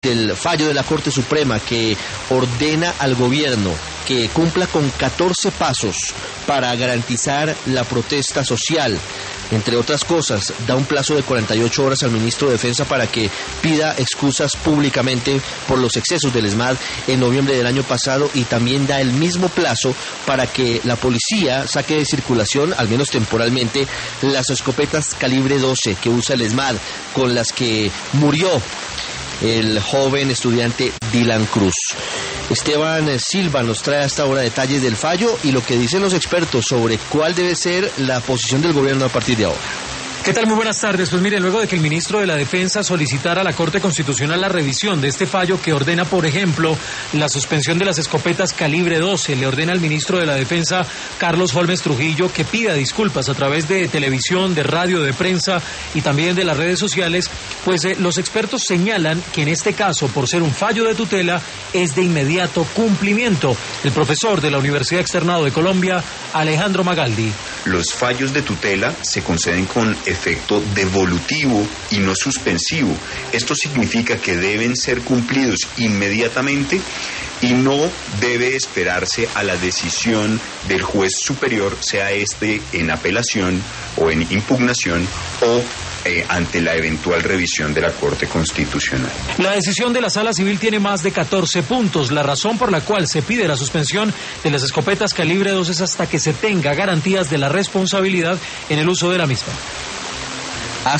del fallo de la Corte Suprema que ordena al gobierno que cumpla con 14 pasos para garantizar la protesta social. Entre otras cosas, da un plazo de 48 horas al ministro de Defensa para que pida excusas públicamente por los excesos del ESMAD en noviembre del año pasado, y también da el mismo plazo para que la policía saque de circulación, al menos temporalmente, las escopetas calibre 12 que usa el ESMAD, con las que murió el joven estudiante Dylan Cruz. Esteban Silva nos trae hasta ahora detalles del fallo y lo que dicen los expertos sobre cuál debe ser la posición del gobierno a partir de ahora. ¿Qué tal? Muy buenas tardes. Pues mire, luego de que el ministro de la Defensa solicitara a la Corte Constitucional la revisión de este fallo que ordena, por ejemplo, la suspensión de las escopetas calibre 12, le ordena al ministro de la Defensa, Carlos Holmes Trujillo, que pida disculpas a través de televisión, de radio, de prensa y también de las redes sociales, pues los expertos señalan que en este caso, por ser un fallo de tutela, es de inmediato cumplimiento. El profesor de la Universidad Externado de Colombia, Alejandro Magaldi. Los fallos de tutela se conceden con efecto devolutivo y no suspensivo. Esto significa que deben ser cumplidos inmediatamente y no debe esperarse a la decisión del juez superior, sea este en apelación o en impugnación o ante la eventual revisión de la Corte Constitucional. La decisión de la Sala Civil tiene más de 14 puntos. La razón por la cual se pide la suspensión de las escopetas calibre 12 es hasta que se tenga garantías de la responsabilidad en el uso de la misma.